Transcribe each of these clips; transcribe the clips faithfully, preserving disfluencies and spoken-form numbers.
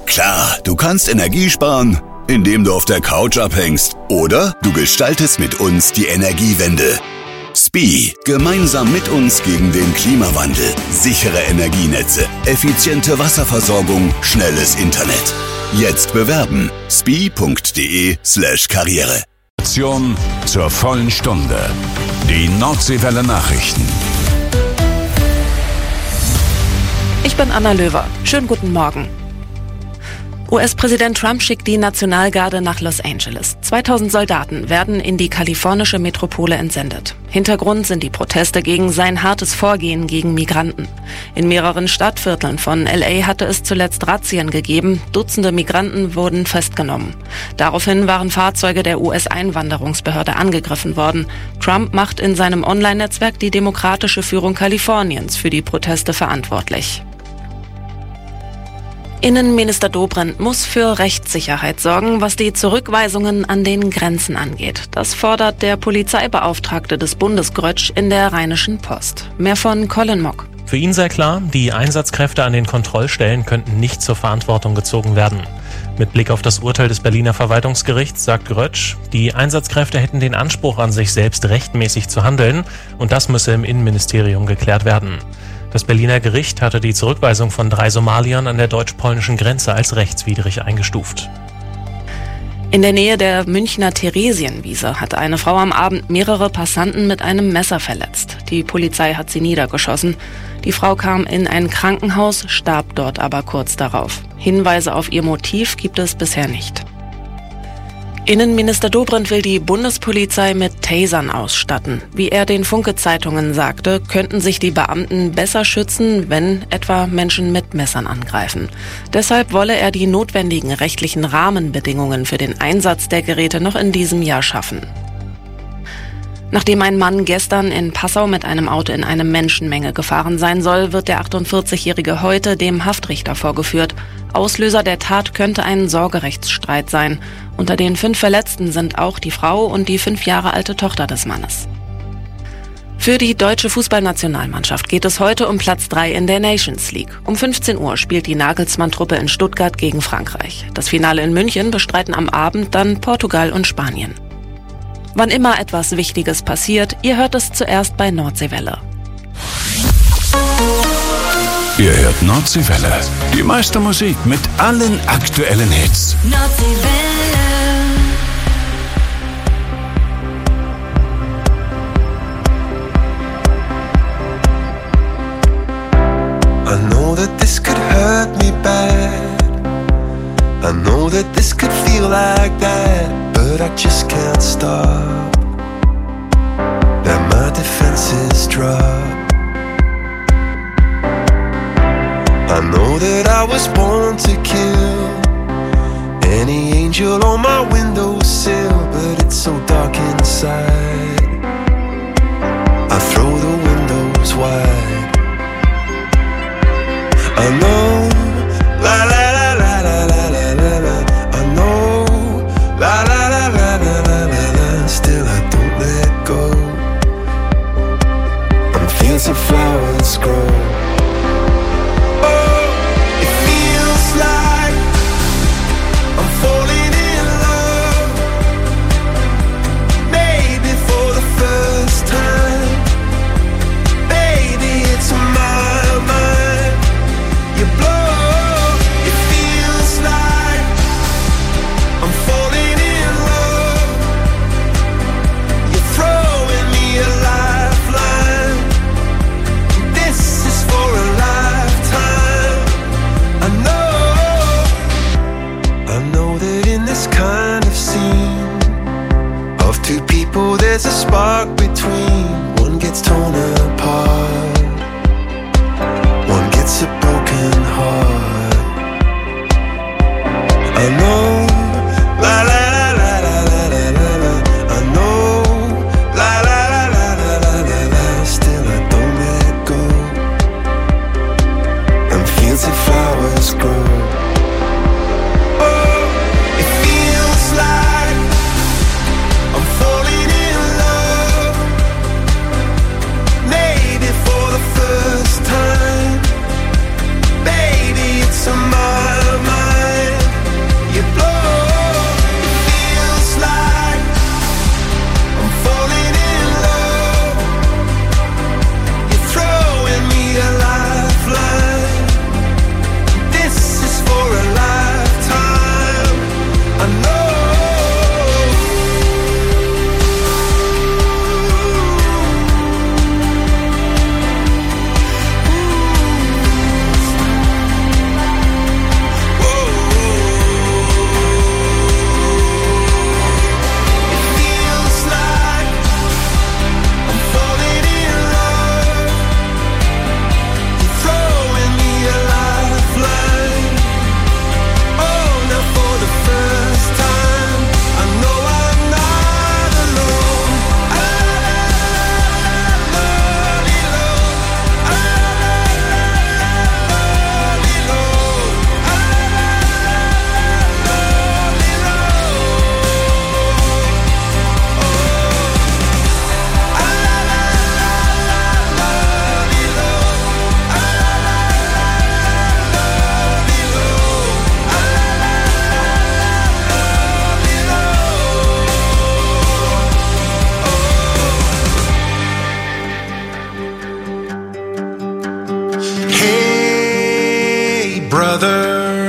Klar, du kannst Energie sparen, indem du auf der Couch abhängst. Oder du gestaltest mit uns die Energiewende. S P I, gemeinsam mit uns gegen den Klimawandel. Sichere Energienetze, effiziente Wasserversorgung, schnelles Internet. Jetzt bewerben. spi.de slash Karriere. Zur vollen Stunde. Die Nordseewelle Nachrichten. Ich bin Anna Löwer. Schönen guten Morgen. U S-Präsident Trump schickt die Nationalgarde nach Los Angeles. zweitausend Soldaten werden in die kalifornische Metropole entsendet. Hintergrund sind die Proteste gegen sein hartes Vorgehen gegen Migranten. In mehreren Stadtvierteln von L A hatte es zuletzt Razzien gegeben. Dutzende Migranten wurden festgenommen. Daraufhin waren Fahrzeuge der U S-Einwanderungsbehörde angegriffen worden. Trump macht in seinem Online-Netzwerk die demokratische Führung Kaliforniens für die Proteste verantwortlich. Innenminister Dobrindt muss für Rechtssicherheit sorgen, was die Zurückweisungen an den Grenzen angeht. Das fordert der Polizeibeauftragte des Bundes Grötsch in der Rheinischen Post. Mehr von Colin Mock. Für ihn sei klar, die Einsatzkräfte an den Kontrollstellen könnten nicht zur Verantwortung gezogen werden. Mit Blick auf das Urteil des Berliner Verwaltungsgerichts sagt Grötsch, die Einsatzkräfte hätten den Anspruch an sich selbst rechtmäßig zu handeln und das müsse im Innenministerium geklärt werden. Das Berliner Gericht hatte die Zurückweisung von drei Somaliern an der deutsch-polnischen Grenze als rechtswidrig eingestuft. In der Nähe der Münchner Theresienwiese hat eine Frau am Abend mehrere Passanten mit einem Messer verletzt. Die Polizei hat sie niedergeschossen. Die Frau kam in ein Krankenhaus, starb dort aber kurz darauf. Hinweise auf ihr Motiv gibt es bisher nicht. Innenminister Dobrindt will die Bundespolizei mit Tasern ausstatten. Wie er den Funke-Zeitungen sagte, könnten sich die Beamten besser schützen, wenn etwa Menschen mit Messern angreifen. Deshalb wolle er die notwendigen rechtlichen Rahmenbedingungen für den Einsatz der Geräte noch in diesem Jahr schaffen. Nachdem ein Mann gestern in Passau mit einem Auto in eine Menschenmenge gefahren sein soll, wird der achtundvierzigjährige heute dem Haftrichter vorgeführt. Auslöser der Tat könnte ein Sorgerechtsstreit sein. Unter den fünf Verletzten sind auch die Frau und die fünf Jahre alte Tochter des Mannes. Für die deutsche Fußballnationalmannschaft geht es heute um Platz drei in der Nations League. Um fünfzehn Uhr spielt die Nagelsmann-Truppe in Stuttgart gegen Frankreich. Das Finale in München bestreiten am Abend dann Portugal und Spanien. Wann immer etwas Wichtiges passiert, ihr hört es zuerst bei Nordseewelle. Ihr hört Nordseewelle. Die meiste Musik mit allen aktuellen Hits. Nordseewelle. I know that this could hurt me bad. I know that this could feel like that, but I just can't stop. That my defenses drop. I know that I was born to kill any angel on my windowsill, but it's so dark inside. I throw the windows wide. I know, la la la la la la la la la. I know, la la la la la la la la. Still I don't let go. I'm feeling flowers grow. Oh, it feels like I'm falling in love. Maybe for the first time. Baby, it's my mind. You blow, it feels like I'm falling in love. You're throwing me a lifeline. This is for a lifetime. I know, I know that in this kind of scene of two people there's a spark between. One gets torn apart, one gets a broken heart. I know, la la la la la la la la la. I know, la la la la la la la la. Still I don't let go. And fields and flowers grow. Oh, it feels like I'm falling in love. Maybe for the first time. Baby, it's on my mind.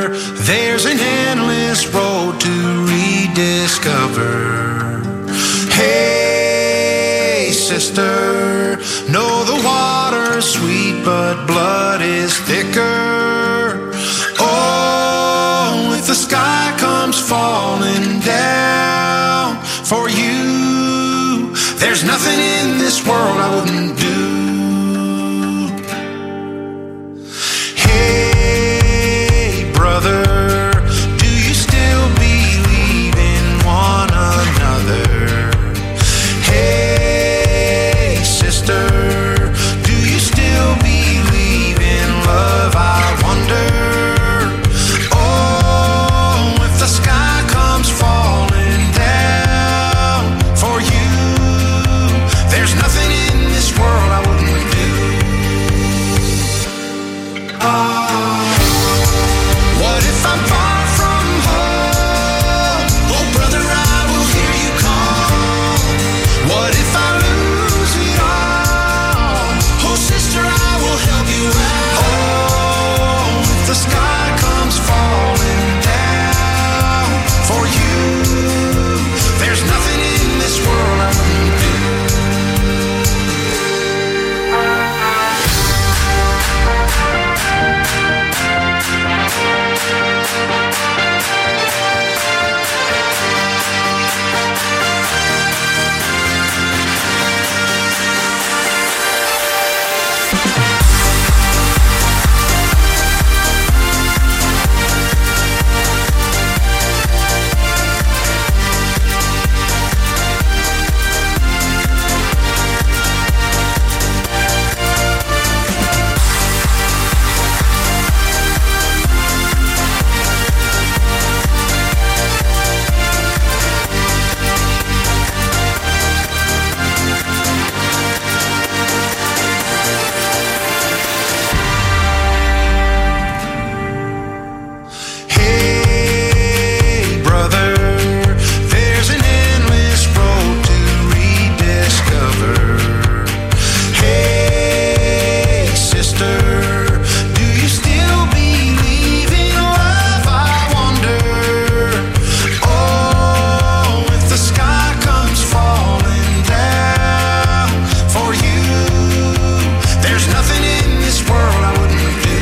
there's an endless road to rediscover. Hey, sister, know the water's sweet, but blood is thicker. Oh, if the sky comes falling down for you, there's nothing in this world I wouldn't do. Hey, brother, do you still believe in one another? Hey, sister, do you still believe in love? I wonder. Oh, if the sky comes falling down for you, there's nothing in this world I wouldn't do. Oh, what if I'm far from home? Oh, brother, I will hear you call. What if I lose it all? Oh, sister, I will help you out. Oh, if the sky comes falling down for you, there's nothing in this world I wouldn't do. Hey, brother, there's an endless road to rediscover. Hey, sister, do you still believe in love? I wonder. Oh, if the sky comes falling down for you, there's nothing in this world I wouldn't do.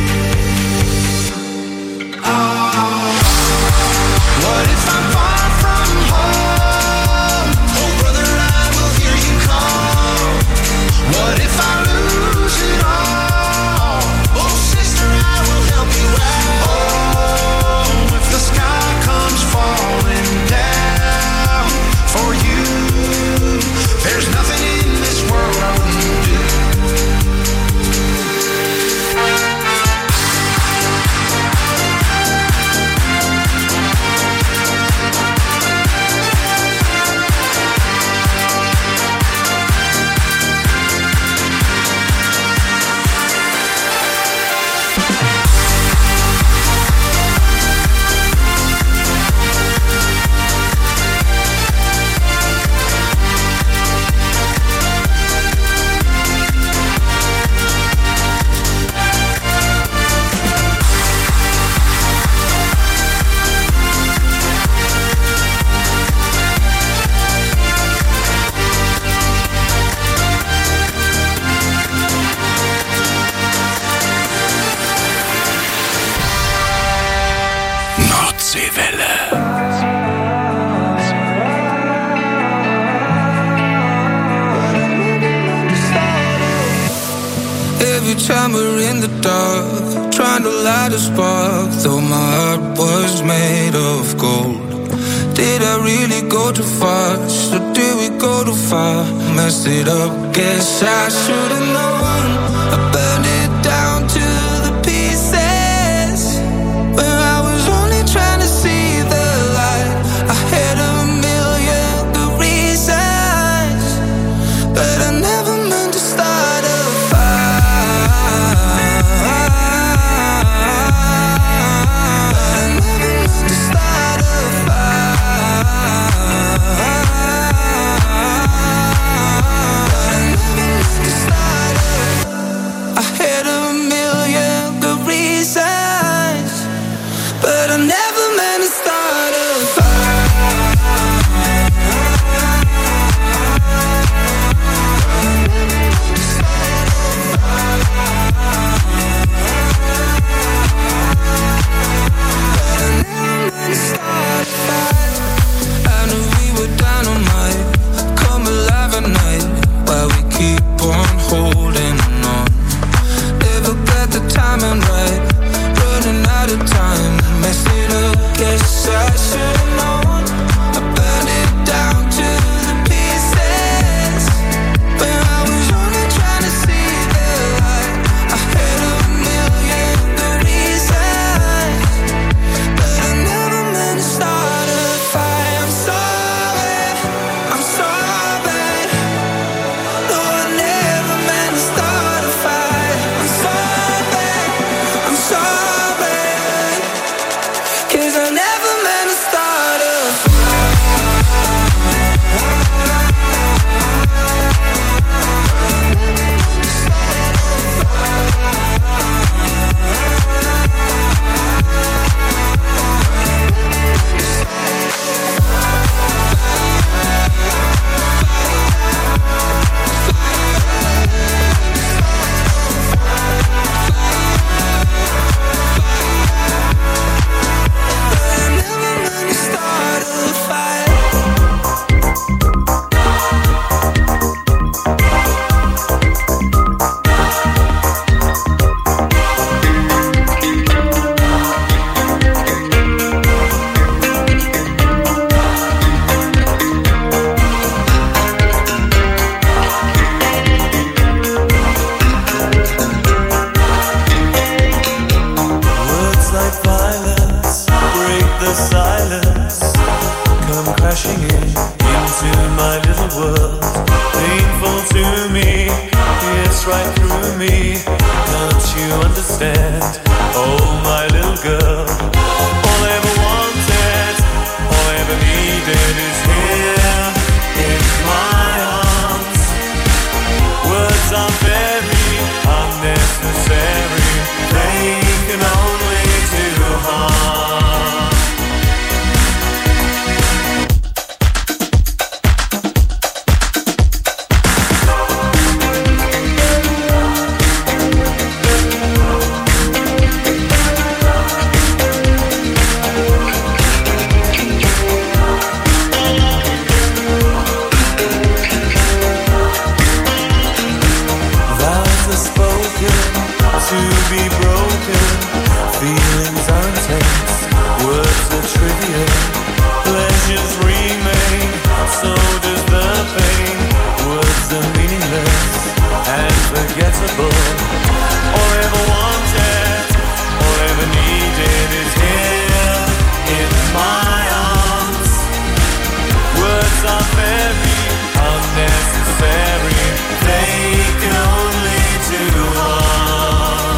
What if I'm far from home? Oh, brother, I will hear you call. What if I lose it all? Oh, sister, I will help you out. Oh, if the sky comes falling down for you, there's nothing in this world I wouldn't do. Nordseewelle. Every time we're in the dark, trying to light a spark, though my heart was made of gold. Did I really go too fast, or did we go too far? Messed it up, guess I should've known. I burned it down to the pieces, when I was only trying to see the light. I had a million good reasons, but I never meant to start a fire. I never meant to start a fire. I never meant to start a messed it up, guess I should've known. I burned it down to the pieces. When I was only trying to see the light, I had a million good reasons, but I never meant to start a fight. I'm sorry, I'm sorry. No, I never meant to start a fight. I'm sorry, I'm sorry, 'cause I never meant to start a Words like violence break the silence, come crashing in into my little world. Painful to me, it's right through me. Can't you understand? Oh, my little girl. All I ever wanted, all I ever needed is here in my arms. Words are very unnecessary, they can only do harm. Vows are spoken to be broken. Feelings are intense, words are trivial. Pleasures remain, so does the pain. Words are meaningless and forgettable. All I ever wanted, all I ever needed is here in my arms. Words are very unnecessary, they can only do harm.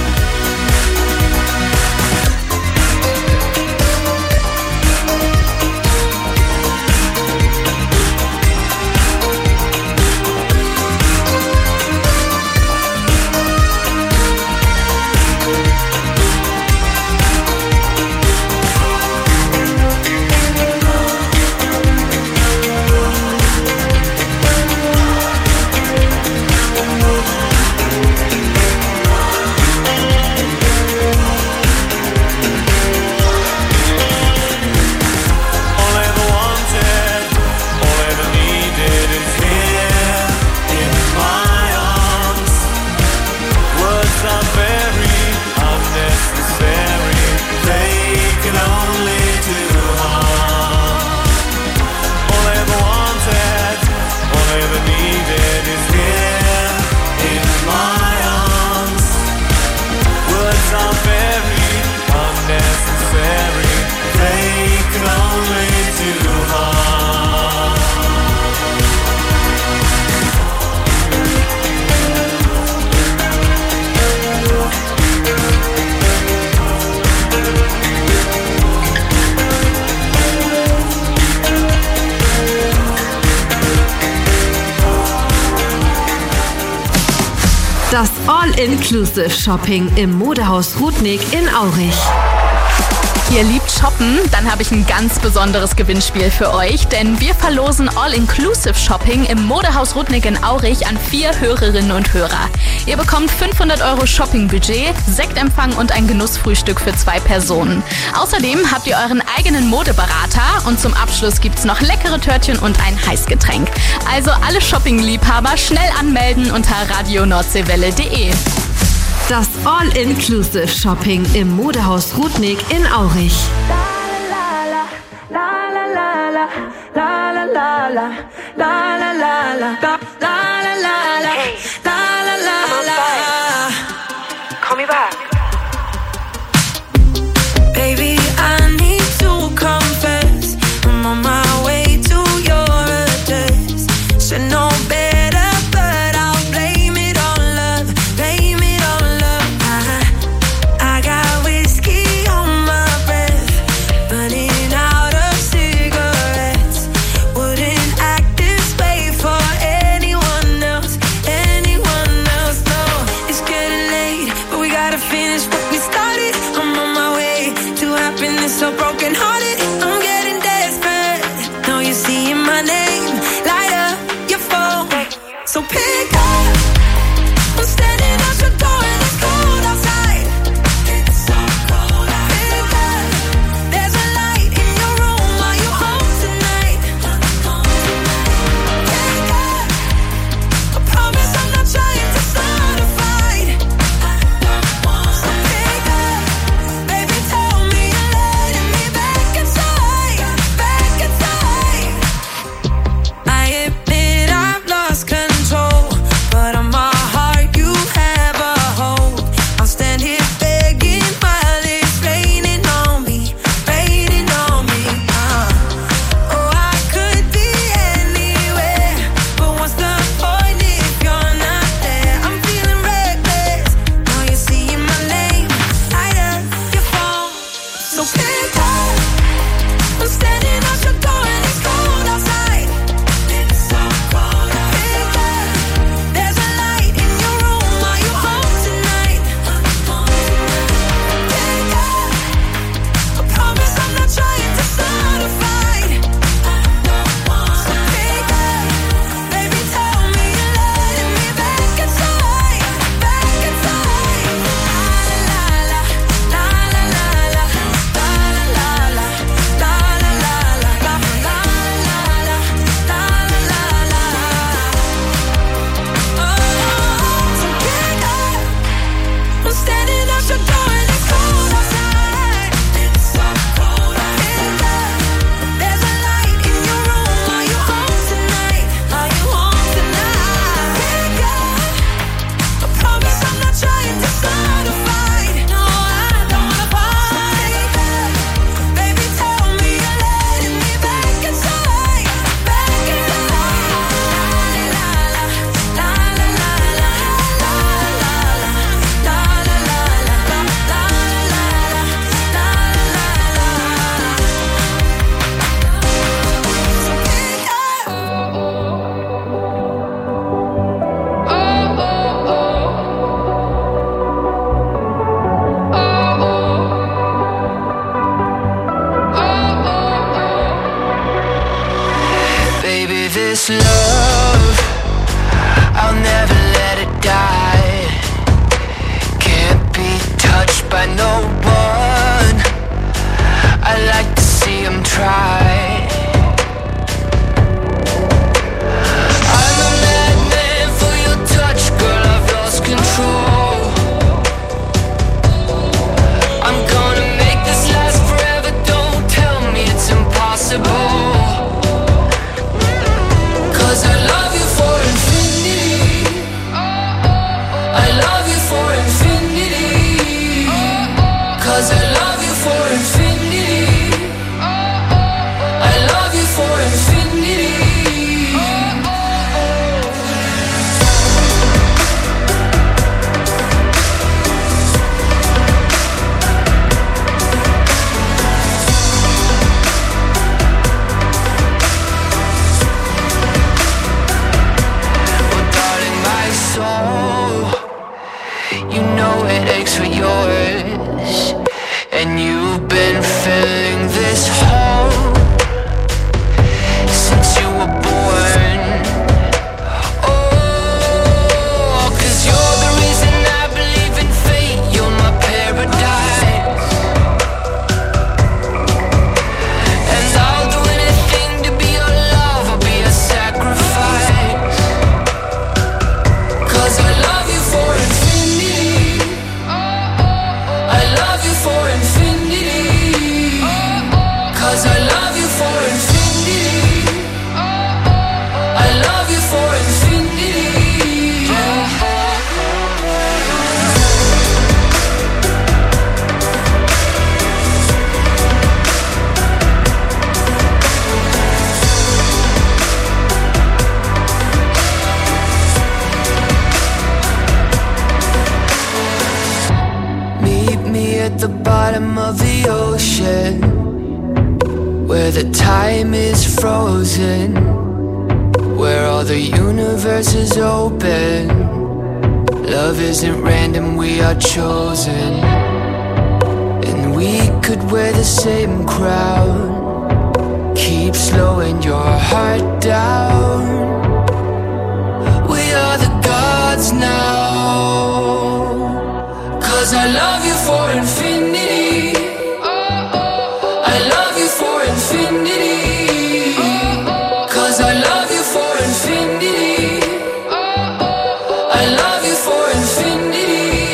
All I ever wanted, all I ever needed is here in my arms. Words are very unnecessary, they can only do harm. All I ever wanted, all I ever needed is here in my arms. Words are very unnecessary, they can only do harm. Das All-Inclusive-Shopping im Modehaus Rudnick in Aurich. Ihr liebt shoppen? Dann habe ich ein ganz besonderes Gewinnspiel für euch, denn wir verlosen All-Inclusive-Shopping im Modehaus Rudnick in Aurich an vier Hörerinnen und Hörer. Ihr bekommt fünfhundert Euro Shoppingbudget, Sektempfang und ein Genussfrühstück für zwei Personen. Außerdem habt ihr euren eigenen Modeberater und zum Abschluss gibt's noch leckere Törtchen und ein Heißgetränk. Also alle Shopping-Liebhaber schnell anmelden unter radio nordseewelle punkt de. Das All-Inclusive-Shopping im Modehaus Rudnick in Aurich. Call me back. Baby, I need to confess, I'm on my way to your address. Should know better, but I'll blame it on love, blame it on love. I, I got whiskey on my breath, burning out of cigarettes. Wouldn't act this way for anyone else, anyone else. No, it's getting late, but we gotta finish what we started. I'm on my way to happiness, so broken hearted. I'm getting desperate. Now you're seeing my name, light up your phone. So pick up. I'm standing at your door and it's cold outside. It's so cold outside. Pick up. There's a light in your room. Are you home tonight? Pick up. I promise I'm not trying to start a fight. So pick up. Baby, tell me you're letting me back inside, back inside. I admit I've lost control, but on my heart you have a hold. I'll stand here begging while it's raining on me, raining on me. Uh. Oh, I could be anywhere, but what's the point if you're not there? I'm feeling reckless. Now you're seeing my name, light up your phone. So pick up. I'm standing at your door and it's cold outside. It's so cold outside. Pick up. There's a light in your room. Are you home tonight? Pick up. I promise I'm not trying to start a fight. So pick up. Baby, tell me you're letting me back inside, back inside. La la la, la la la la, la la la la, la la la la, la la la la, la la la la. Oh, so pick up. I'm standing at your door and it's cold outside. It's so cold outside. Pick up. There's a light in your room. Are you home tonight? Are you home tonight? Pick up. I promise I'm not trying to start a fight. No, I don't wanna fight. Pick up. Baby, tell me you're letting me back inside, back inside. La la la, la la la la, la la la, la la la la, la la la la, la la la. So pick up. Baby, this love, I'll never let it die. Can't be touched by no one. I like to see him try. I'm a madman for your touch, girl, I've lost control. I'm gonna make this last forever, don't tell me it's impossible. Cause I love you for infinity. I love you for infinity. Cause I love you for infinity. I love you for infinity. Well, darling, my soul, you know it aches for yours, and you've been filling this hole since you were born. Oh, 'cause you're the reason I believe in fate. You're my paradise, and I'll do anything to be your love. I'll be a sacrifice. 'Cause I love you for infinity. ocean where the time is frozen, where all the universe is open. Love isn't random, we are chosen. And we could wear the same crown. Keep slowing your heart down. We are the gods now. Cause I love you for infinity. I love you for infinity. Cause I love you for infinity. I love you for infinity.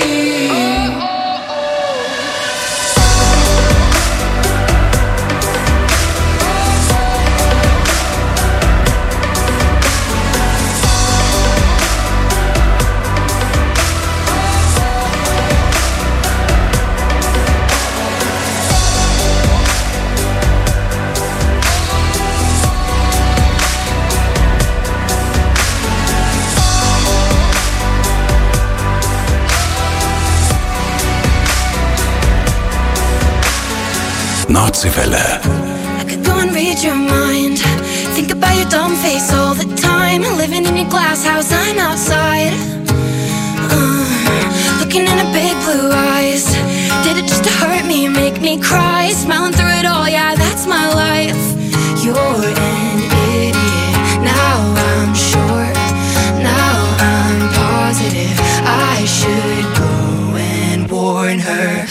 Nordseewelle. I could go and read your mind. Think about your dumb face all the time. Living in your glass house, I'm outside. Uh, looking in her big blue eyes. Did it just to hurt me, make me cry? Smiling through it all, yeah, that's my life. You're an idiot. Now I'm sure. Now I'm positive. I should go and warn her.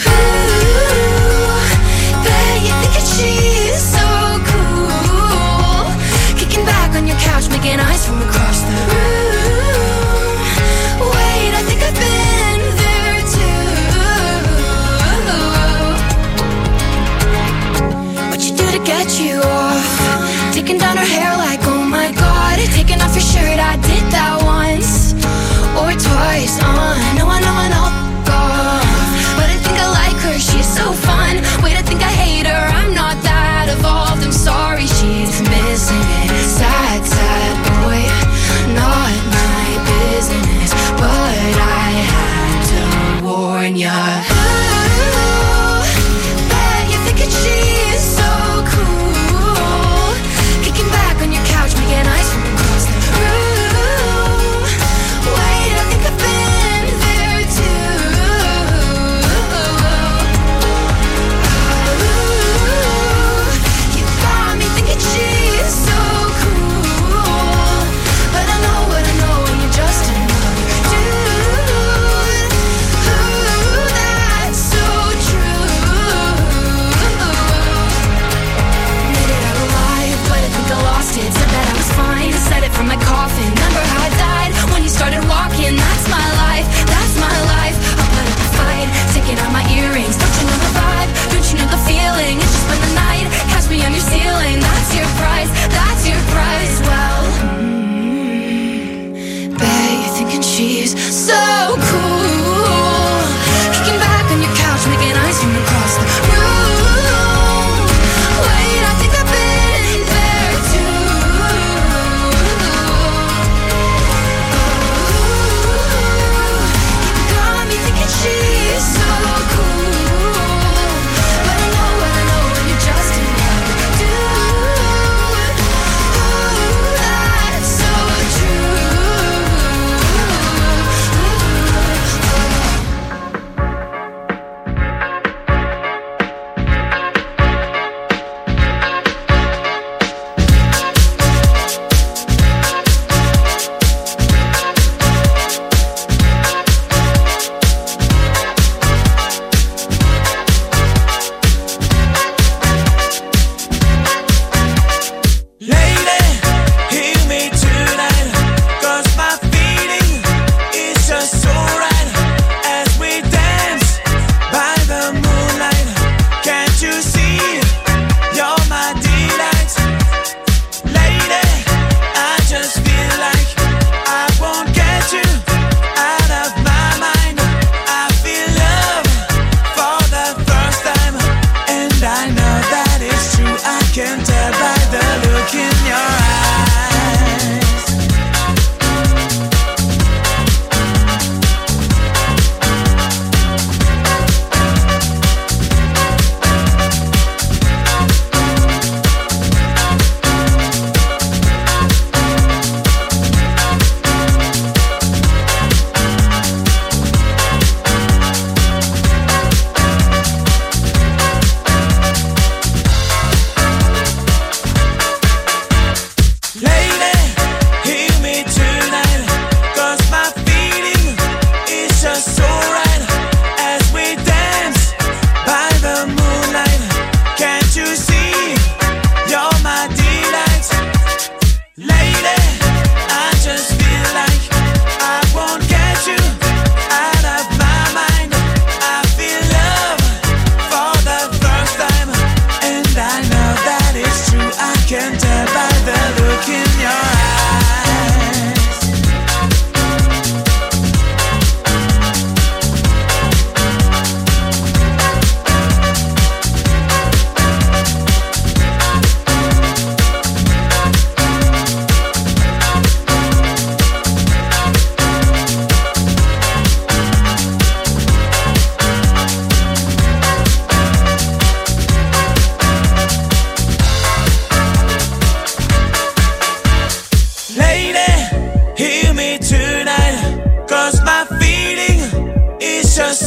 She's so cool. Kicking back on your couch, making eyes from across the room. Wait, I think I've been there too. What you do to get you off? Taking down her hair like, oh my god. Taking off your shirt, I did that once or twice. Uh, I know, I know, I know. But I think I like her, she's so fun. Wait, I think I hate her, I'm not that evolved. I'm sorry, she's missing it. Sad, sad boy, not my business. But I had to warn ya. Ooh, bet you're thinking she's so cool. Kicking back on your couch,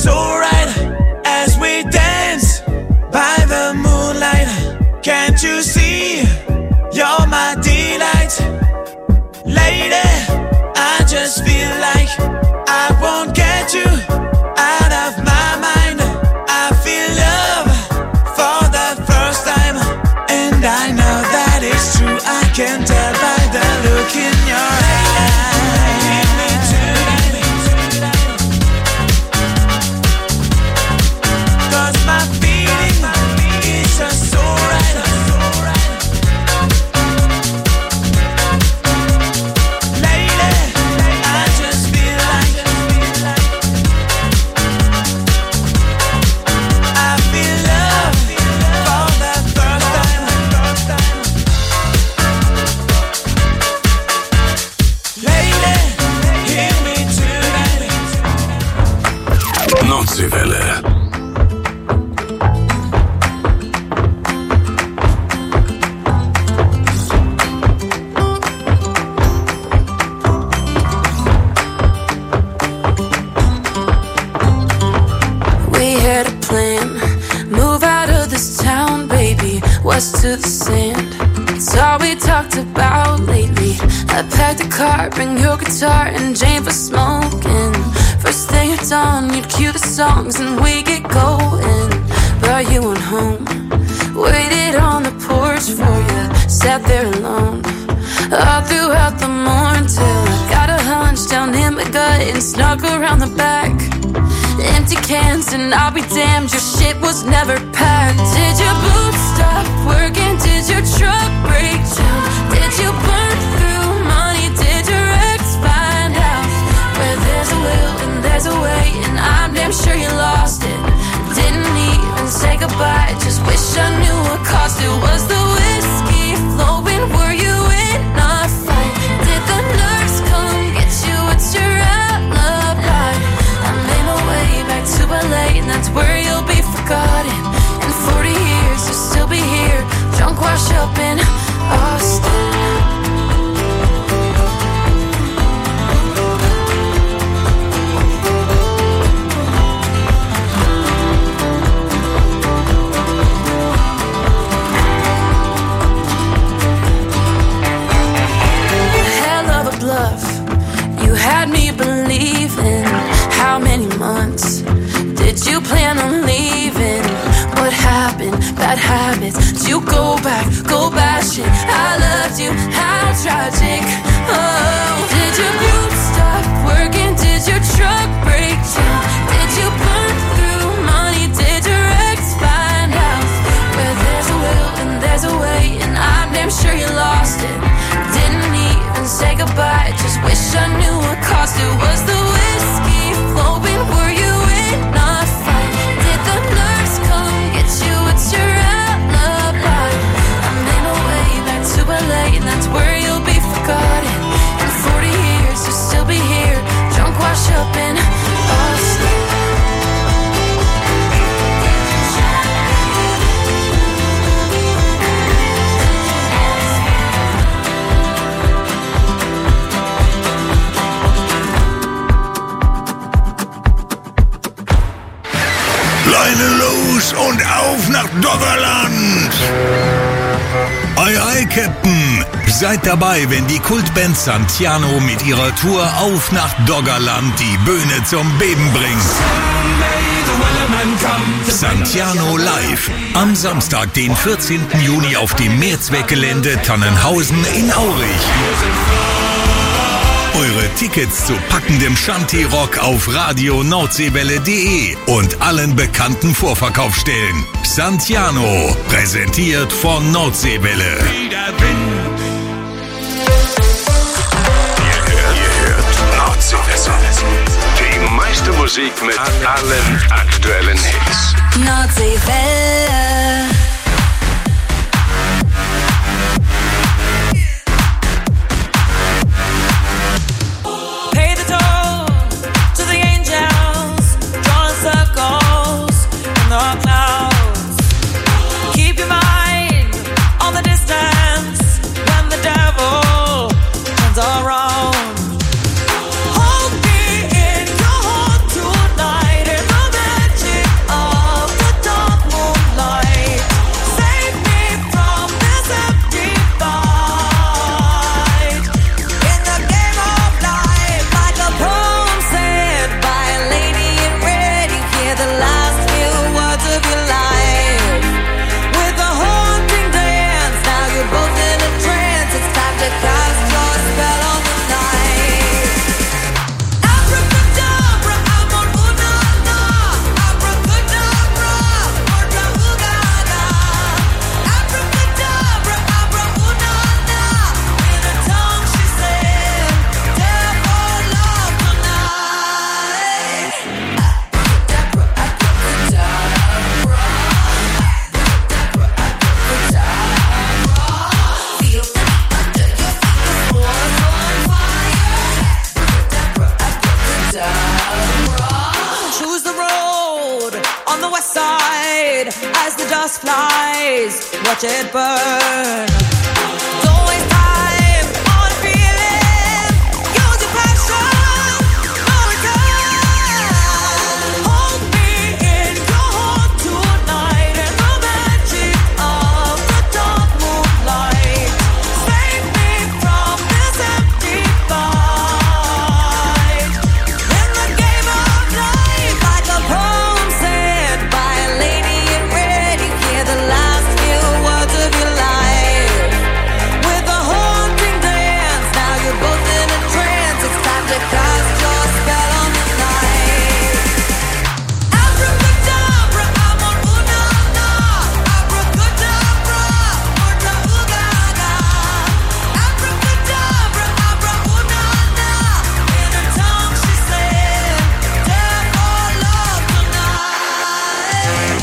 so right as we dance by the moonlight. Can't you see you're my delight? Lady, I just feel like I won't get you out of my mind. I feel love for the first time, and I know that it's true. I can tell by the look in your eyes. Give me tonight, 'cause my feeling is just so right. Lady, I just feel like I feel love for the first time. Lady, hear me tonight. Nordseewelle. We had a plan, move out of this town, baby, west to the sand. It's all we talked about lately. I packed a car, bring your guitar and Jane for smoking. First thing at dawn, you'd cue the songs and we get going. But you went home, waited on the porch for you, sat there alone all throughout the morning till I got a hunch down in my gut and snuck around the back. Empty cans and I'll be damned, your shit was never packed. Did your boots stop working? Did your truck break down? Did you burn through money? Did your ex find out? Where there's a will and there's a way, and I'm damn sure you lost it. Didn't even say goodbye, just wish I knew what caused it. Was the whiskey flowing? Were you in a fight? Did the nurse come get you? What's your alibi? I made my way back to L A, and that's where you'll be forgotten. In forty years, you'll still be here, drunk, wash up in Austin. Hell of a bluff, you had me believing. How many months did you plan on leaving? What happened? Bad habits. Did you go back, go bashing? I loved you, how tragic. Oh, did your boots stop working? Did your truck break down? Did you burn through money? Did your ex find out? Where there's a will and there's a way, and I'm damn sure you lost it. Didn't even say goodbye, just wish I knew what caused it. Was the whiskey flowing? Were you in a fight? Did the nurse come get you? What's your alibi? I made my way back to L A, and that's where you'll be forgotten. In forty years, you'll still be here, drunk, wash up in Austin. Leine los und auf nach Doggerland! Ei, ei, Captain! Seid dabei, wenn die Kultband Santiano mit ihrer Tour Auf nach Doggerland die Bühne zum Beben bringt. Santiano live. Am Samstag, den vierzehnten Juni auf dem Mehrzweckgelände Tannenhausen in Aurich. Eure Tickets zu packendem Shanty-Rock auf radio nordseewelle punkt de und allen bekannten Vorverkaufsstellen. Santiano, präsentiert von Nordseewelle. Ihr hört, ihr hört Nordseewelle. Die meiste Musik mit allen aktuellen Hits. Nordseewelle. Hold me in your heart tonight, and the watch it burn. Don't waste time on feeling. Use your passion, no return. Hold me in your heart tonight in the magic of the dark moonlight. Save me from this empty fight. In the game of life, like a poem said by a lady in red, you hear the last few words of your life. With a haunting dance, now you're both in a trance. It's time to cast your spell on the night. Abracadabra, I'm on Unana. Abracadabra, Murta Ugaga. Abracadabra, Abra Unana. In her tongue she said, death or love tonight.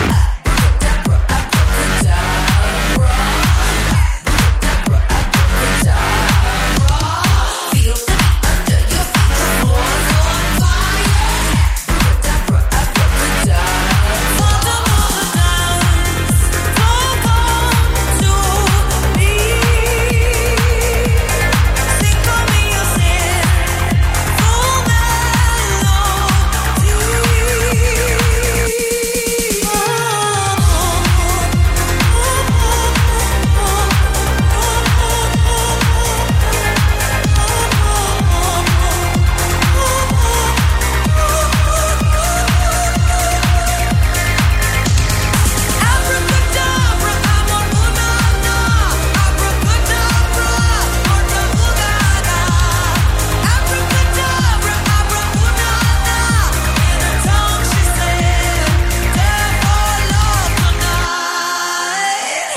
Abracadabra, I'm on Unana. Abracadabra, Murta Ugaga. Abracadabra, Abra Unana. In her tongue she said, death or love tonight.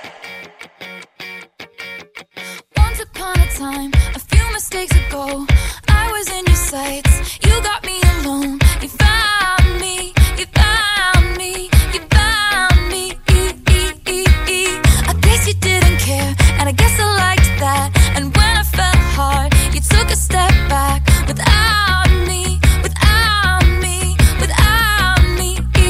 Once upon a time, a few mistakes ago, I was in your sights. You got me alone. You found me. You found me. You found me. I guess you didn't care, and I guess I liked that. And when I fell hard, you took a step back without me. Without me. Without me.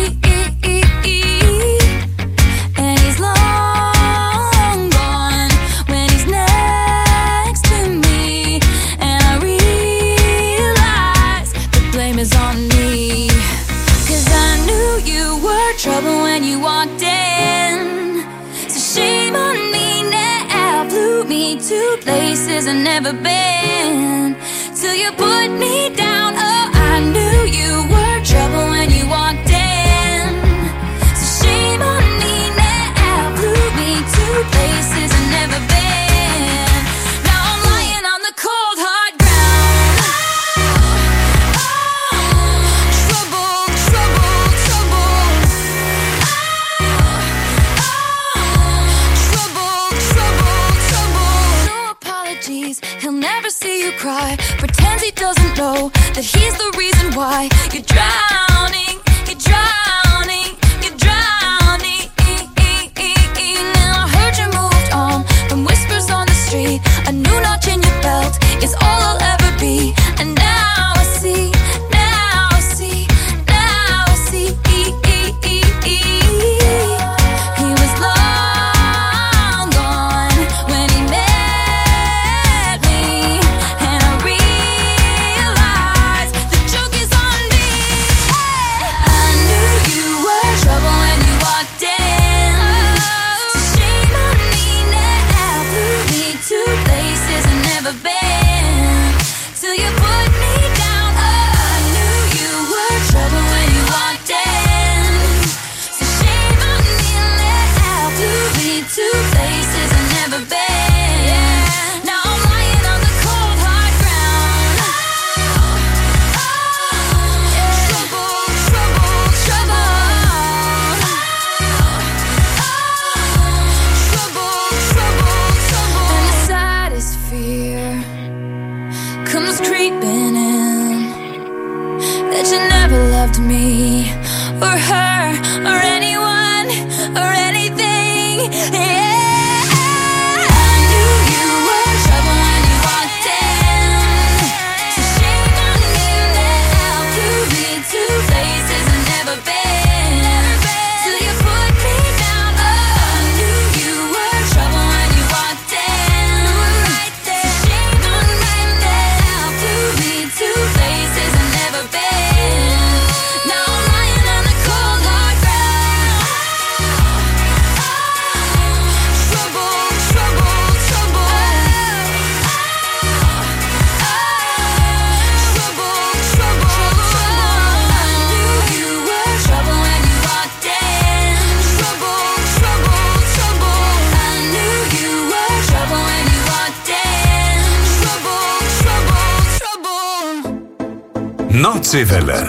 And he's long gone when he's next to me. And I realize the blame is on me. 'Cause I knew you were trouble when you walked in. So shame on me now, blew me to places I've never been. Till you put me down, oh, I knew you were trouble when you walked in. So shame on me now, blew me to places I've never been. Now I'm lying on the cold hard ground. Trouble, trouble, trouble. Trouble, trouble, trouble. No apologies, he'll never see you cry. Pretends he doesn't know that he's the reason why you're drowning, you're drowning, you're drowning. Now I heard you moved on from whispers on the street. A new notch in your belt is all I'll ever be. And now I see, now I see, now I see. He was long gone when he met me. And I realized the joke is on me. I knew you were trouble when you walked in. So shame on me now, blew me to places I've never been. Till you put me down, oh, I knew you were trouble when you walked in. So shame on me now, blew me to places I've never been. Now I'm lying on the cold hard ground. Trouble, trouble, trouble. Trouble, trouble, trouble. And the saddest fear comes creeping in, that you never loved me or her or anyone or anything. Yeah. I knew you were trouble when you walked in. So shame on me now, blew me to places I've never been. Till you put me down, oh, I knew Nordseewelle.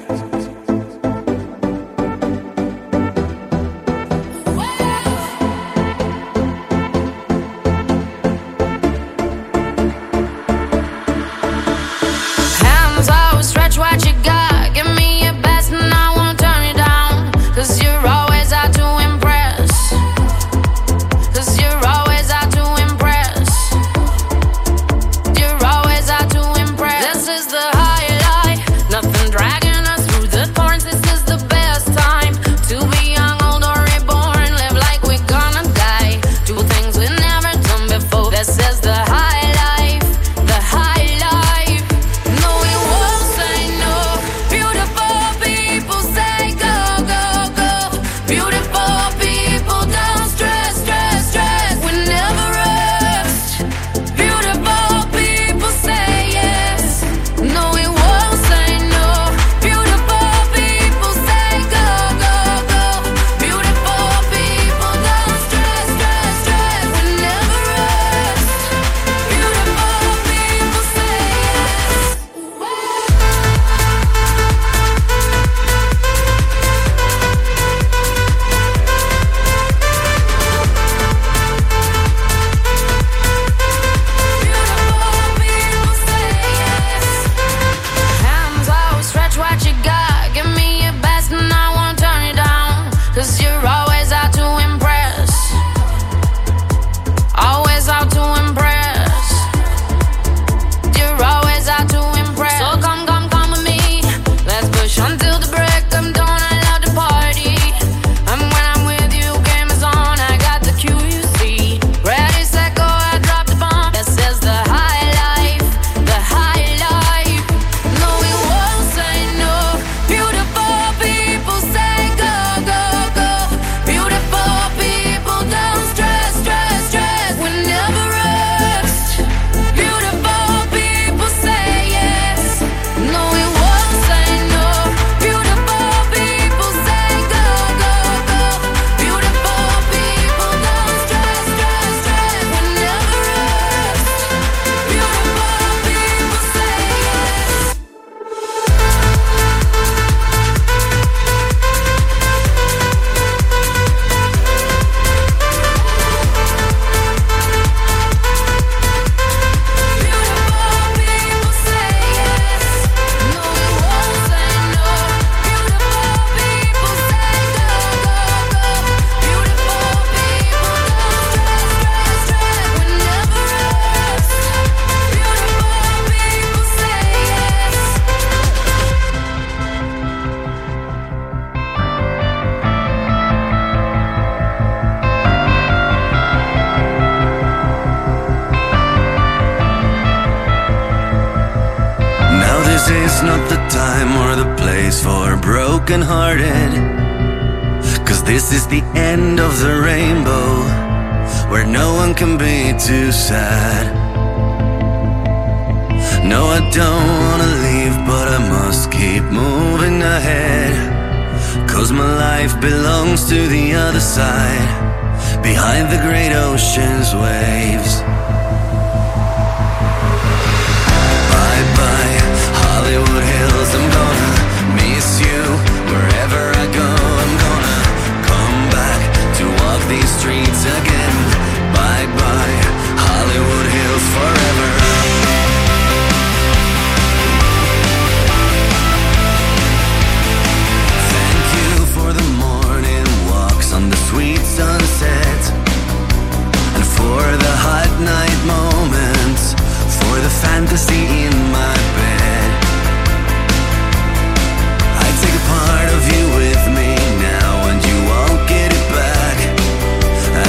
Hands out, stretch what you got. Give me your best and I won't turn you down. Cause you're always out to impress. Cause you're always out to impress. You're always out to impress. This is the highlight. Nothing dragging us through the thorns. This is the best time to be young, old, or reborn. Live like we're gonna die. Do things we've never done before. This is the high life. The high life. No, we won't say no. Beautiful people say go, go, go. Beautiful people don't stress, stress, stress. We never rest. Beautiful people say yes. No, we won't say no. Beautiful people say go, go, go. Beautiful people don't stress, stress, stress. We never rest. Beautiful people say yes. Hands out, stretch what you got. Give me your best and I won't turn you down. Cause you're always out to impress. Always out to impress. You're always out to impress. So come, come, come with me. Let's push until the break of dawn. I love to party. And when I'm with you, game is on. I got the cue, you see. Ready, set, go, I drop the bomb. This is the high life. The high life. No, we won't say no. Beautiful people say go, go, go. Beautiful people don't stress, stress, stress. We never rest. Beautiful people say yes. No, we won't say no. Beautiful people say go, go, go. Beautiful people don't stress, stress, stress. We never rest. Beautiful people say yes. Now this is not the time or the place for broken-hearted. Cause this is the end of the rainbow, where no one can be too sad. No, I don't wanna leave, but I must keep moving ahead. Cause my life belongs to the other side, behind the great ocean's waves. Bye bye, Hollywood Hills, I'm gonna miss you. Wherever I go, I'm gonna come back to walk these streets again. Bye bye, Hollywood Hills forever. Thank you for the morning walks on the sweet sunset, and for the hot night moments, for the fantasy in my bed. I take a part of you with me now, and you won't get it back.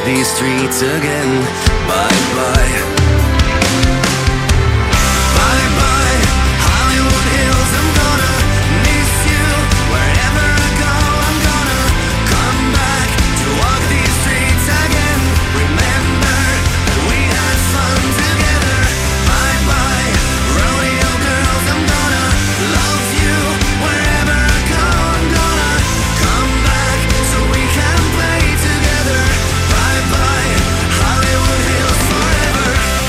these streets again. Bye bye. Bye bye, Hollywood Hills. I'm gonna miss you wherever I go. I'm gonna come back to walk these streets again. Remember that we had fun together. Bye bye, rodeo girls. I'm gonna love you wherever I go. I'm gonna come back so we can play together. Bye bye, Hollywood Hills forever.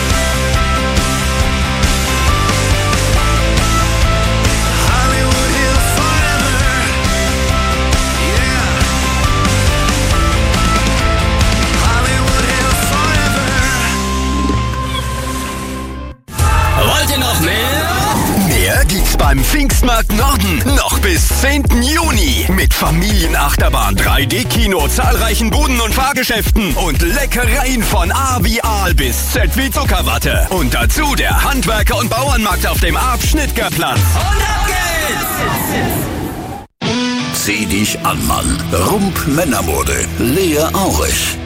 Hollywood Hills forever. Yeah. Hollywood Hills forever. Wollt ihr noch mehr? Mehr gibt's beim Pfingstmarkt Norden noch bis zehnten Juni. Mit Familienachterbahn, drei D-Kino, zahlreichen Buden und Fahrgeschäften und Leckereien von A wie Aal bis Z wie Zuckerwatte. Und dazu der Handwerker- und Bauernmarkt auf dem Abschnittgerplatz. Und ab geht's! Zieh dich an, Mann. Rump Männermode. Lea Aurich.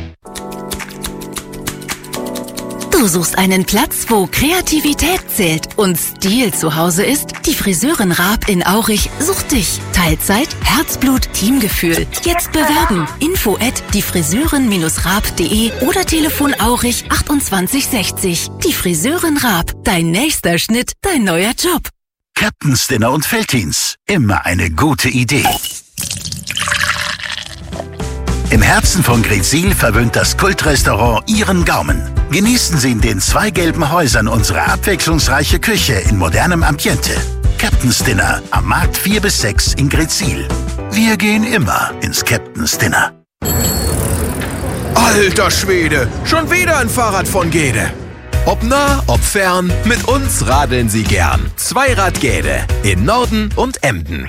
Du suchst einen Platz, wo Kreativität zählt und Stil zu Hause ist? Die Friseurin Raab in Aurich sucht dich. Teilzeit, Herzblut, Teamgefühl. Jetzt bewerben. Info at diefriseurin raab punkt de oder Telefon Aurich achtundzwanzig sechzig. Die Friseurin Raab. Dein nächster Schnitt, dein neuer Job. Captain's Dinner und Felddienst. Immer eine gute Idee. Im Herzen von Gretzil verwöhnt das Kultrestaurant Ihren Gaumen. Genießen Sie in den zwei gelben Häusern unsere abwechslungsreiche Küche in modernem Ambiente. Captain's Dinner am Markt vier bis sechs in Gretzil. Wir gehen immer ins Captain's Dinner. Alter Schwede, schon wieder ein Fahrrad von Gede. Ob nah, ob fern, mit uns radeln Sie gern. Zweirad Gede in Norden und Emden.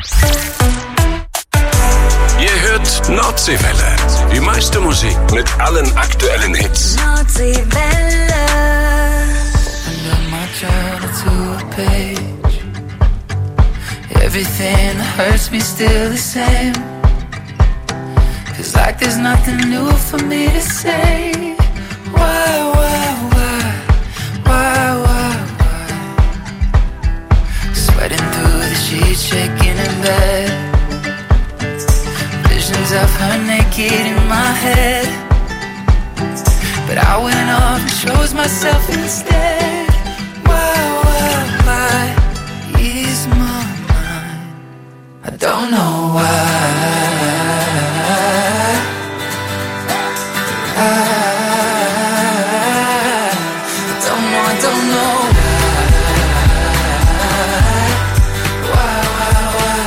Ihr hört Nordseewelle, die meiste Musik mit allen aktuellen Hits. Nordseewelle. Under my journal to a page. Everything that hurts me still the same. Feels like there's nothing new for me to say. Why, why, why, why, why, why? Sweating through the sheets, shaking in bed. Visions of her naked in my head. But I went off and chose myself instead. Why, why, why ease my mind? I don't know why. I, I don't know, I don't know why. Why, why,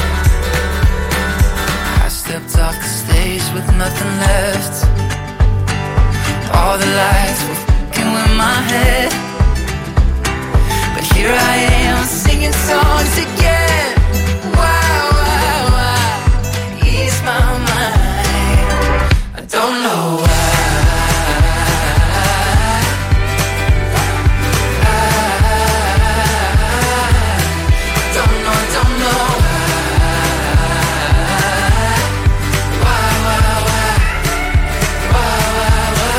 why? I stepped off the stage with nothing left. All the lights were f***ing with my head. But here I am singing songs again. Why, why, why ease my mind? I don't know why. I don't know, I don't know why, why, why, why, why, why?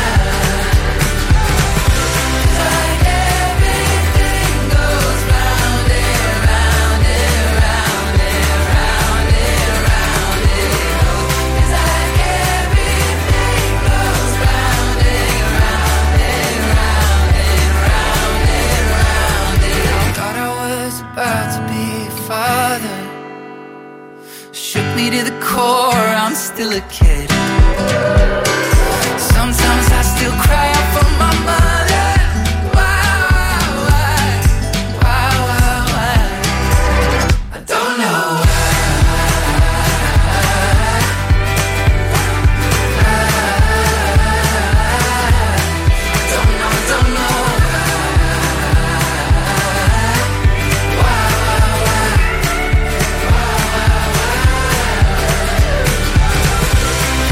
Like everything goes round and round and round and round and round and it's like everything goes round and round and round and round and round and I thought I was about to be a father. Shook me to the core, I'm still a kid. Sometimes I still cry out for my mother. Why, why, why, why, why? I don't know why. I don't know, I don't know why, why, why, why, why, why?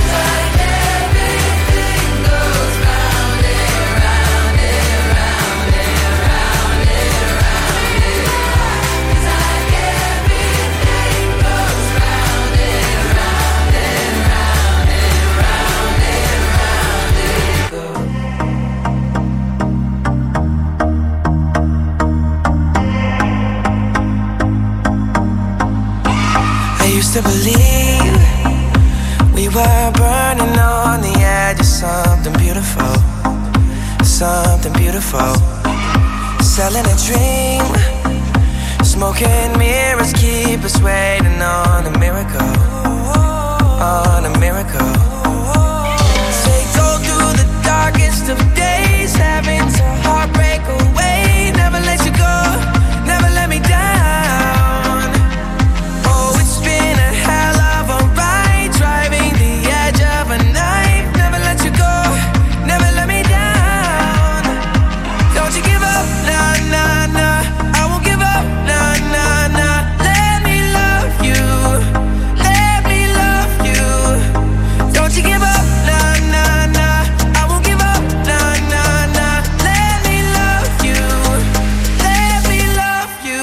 leave, we were burning on the edge of something beautiful, something beautiful. Selling a dream, smoking mirrors keep us waiting on a miracle, on a miracle. Say go through the darkest of days, having to heartbreak away. Never let you go, never let me down. Oh, it's been a hell of a ride, driving the edge of a knife. Never let you go, never let me down. Don't you give up, nah, nah, nah. I won't give up, nah, nah, nah. Let me love you, let me love you. Don't you give up, nah, nah, nah. I won't give up, nah, nah, nah. Let me love you, let me love you.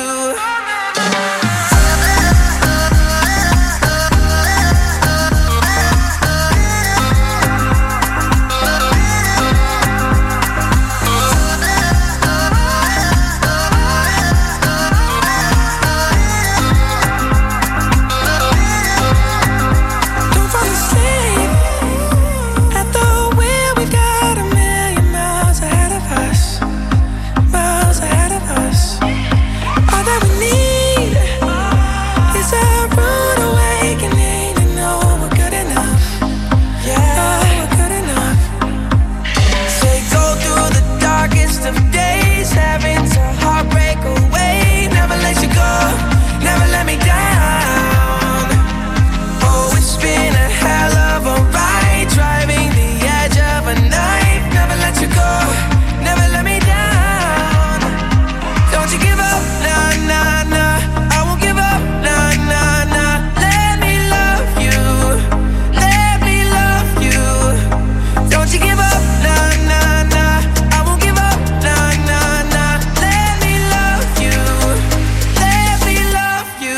Don't fall asleep at the wheel. We've got a million miles ahead of us, miles ahead of us. All that we need is a rude awakening to know we're good enough. Yeah, we're good enough. Say go through the darkest of days, having to heartbreak away. Never let you go, never let me down. Oh, it's been a hell of a ride, driving the edge of a knife. Never let you go, never let me down. Don't you give up, nah, nah, nah. I won't give up, nah, nah, nah. Let me love you, let me love you. Don't you give up, nah, nah, nah. I won't give up, nah, nah, nah. Let me love you, let me love you.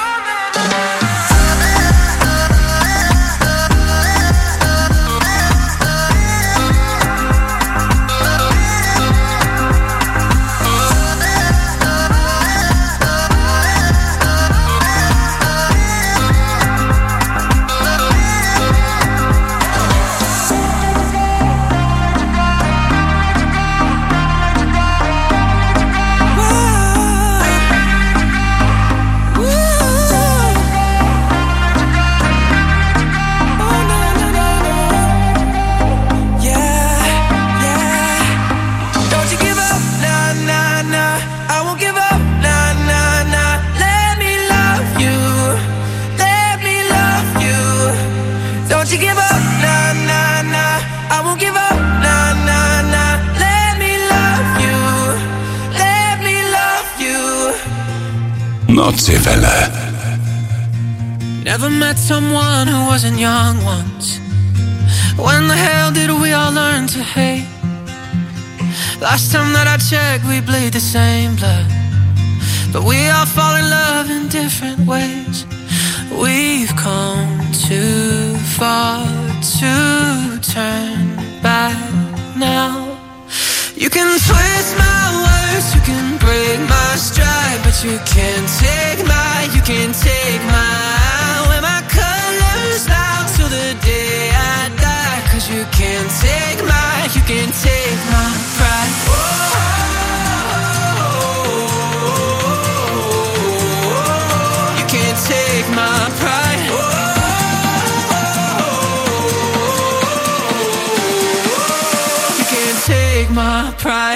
Don't you give up, nah, nah, nah. I won't give up, nah, nah, nah. Let me love you, let me love you. Don't you give up, nah, nah, nah. I won't give up, nah, nah, nah. Let me love you, let me love you. Nordseewelle. Never met someone who wasn't young once. When the hell did we all learn to hate? Last time that I checked, we bleed the same blood, but we all fall in love in different ways. We've come too far to turn back now. You can twist my words, you can break my stride, but you can't take my, you can't take my, wear my colors out till the day I die. Cause you can't take my, you can't take my pride. You can't take my pride. You can't take my pride.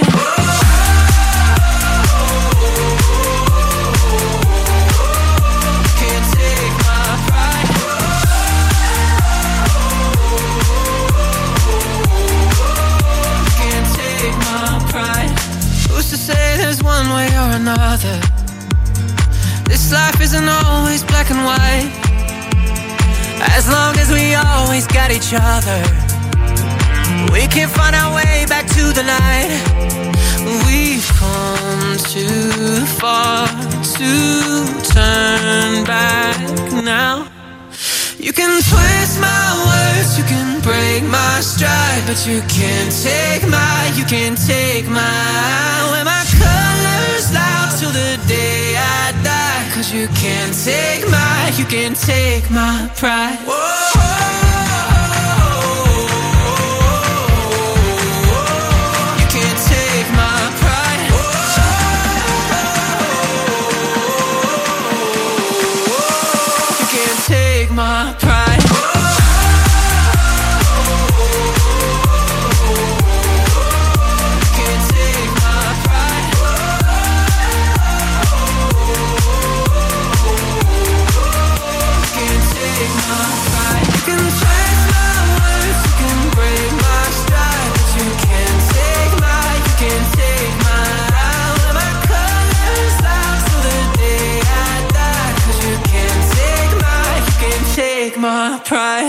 Who's to say there's one way or another? This life isn't always black and white. As long as we always got each other, we can find our way back to the light. We've come too far to turn back now. You can twist my words, you can break my stride, but you can't take my, you can't take my, wear my colors loud till the day I die. Cause 'cause you can't take my, you can't take my pride. You can't take my pride. You can't take my pride. My pride.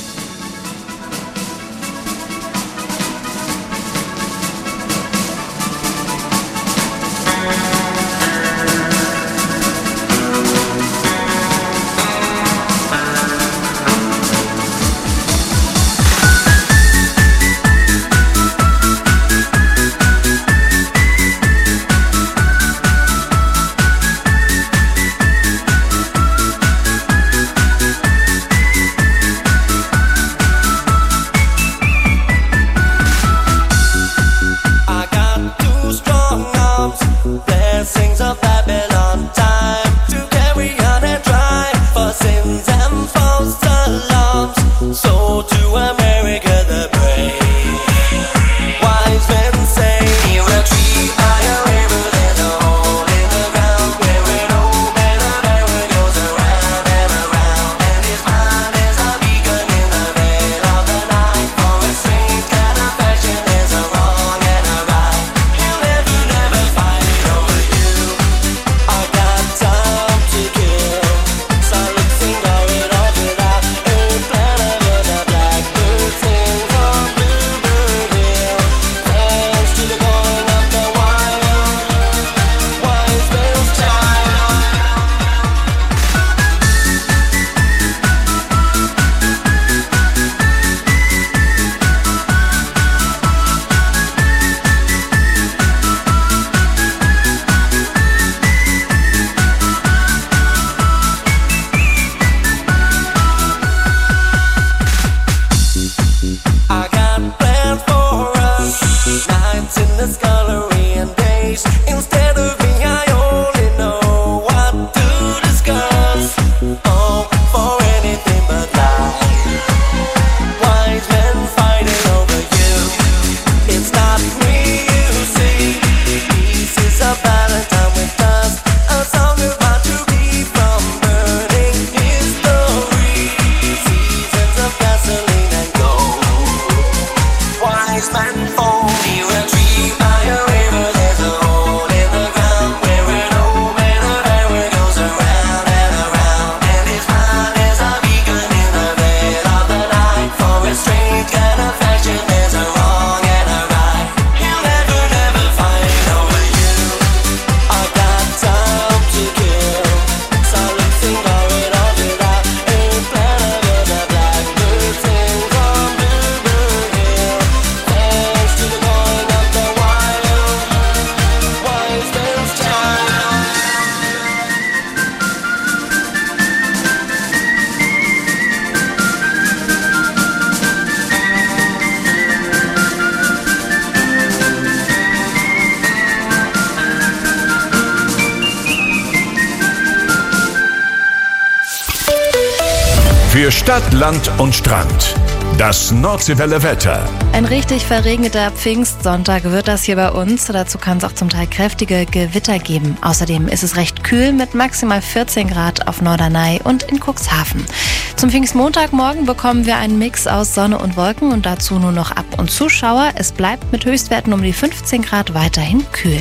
Für Stadt, Land und Strand. Das Nordseewelle Wetter. Ein richtig verregneter Pfingstsonntag wird das hier bei uns. Dazu kann es auch zum Teil kräftige Gewitter geben. Außerdem ist es recht kühl mit maximal vierzehn Grad auf Norderney und in Cuxhaven. Zum Pfingstmontagmorgen bekommen wir einen Mix aus Sonne und Wolken und dazu nur noch ab und zu Schauer. Es bleibt mit Höchstwerten um die fünfzehn Grad weiterhin kühl.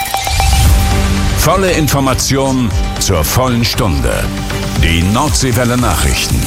Volle Information zur vollen Stunde. Die Nordseewelle Nachrichten.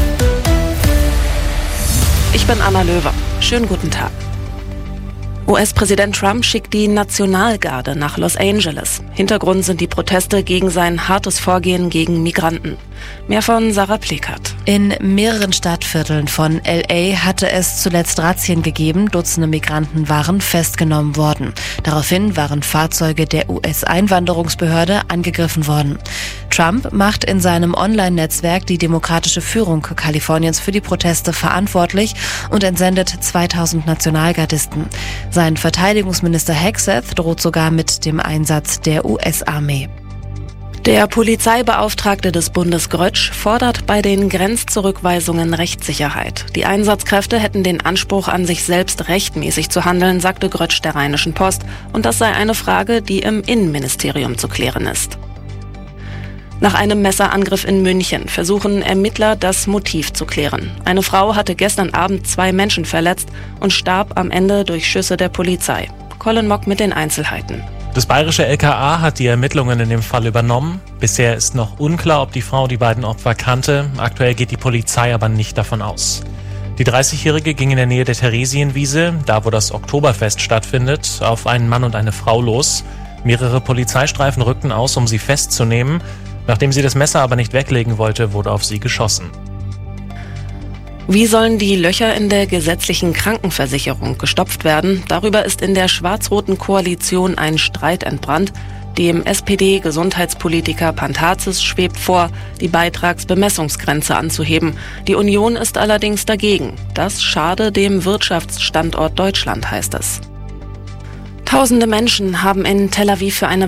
Ich bin Anna Löwer. Schönen guten Tag. U S-Präsident Trump schickt die Nationalgarde nach Los Angeles. Hintergrund sind die Proteste gegen sein hartes Vorgehen gegen Migranten. Mehr von Sarah Plekat. In mehreren Stadtvierteln von L A hatte es zuletzt Razzien gegeben. Dutzende Migranten waren festgenommen worden. Daraufhin waren Fahrzeuge der U S-Einwanderungsbehörde angegriffen worden. Trump macht in seinem Online-Netzwerk die demokratische Führung Kaliforniens für die Proteste verantwortlich und entsendet zweitausend Nationalgardisten. Sein Verteidigungsminister Hegseth droht sogar mit dem Einsatz der U S-Armee. Der Polizeibeauftragte des Bundes Grötsch fordert bei den Grenzzurückweisungen Rechtssicherheit. Die Einsatzkräfte hätten den Anspruch an sich selbst, rechtmäßig zu handeln, sagte Grötsch der Rheinischen Post. Und das sei eine Frage, die im Innenministerium zu klären ist. Nach einem Messerangriff in München versuchen Ermittler, das Motiv zu klären. Eine Frau hatte gestern Abend zwei Menschen verletzt und starb am Ende durch Schüsse der Polizei. Colin Mock mit den Einzelheiten. Das bayerische L K A hat die Ermittlungen in dem Fall übernommen. Bisher ist noch unklar, ob die Frau die beiden Opfer kannte. Aktuell geht die Polizei aber nicht davon aus. Die dreißigjährige ging in der Nähe der Theresienwiese, da wo das Oktoberfest stattfindet, auf einen Mann und eine Frau los. Mehrere Polizeistreifen rückten aus, um sie festzunehmen. Nachdem sie das Messer aber nicht weglegen wollte, wurde auf sie geschossen. Wie sollen die Löcher in der gesetzlichen Krankenversicherung gestopft werden? Darüber ist in der schwarz-roten Koalition ein Streit entbrannt. Dem S P D-Gesundheitspolitiker Pantazis schwebt vor, die Beitragsbemessungsgrenze anzuheben. Die Union ist allerdings dagegen. Das schade dem Wirtschaftsstandort Deutschland, heißt es. Tausende Menschen haben in Tel Aviv für eine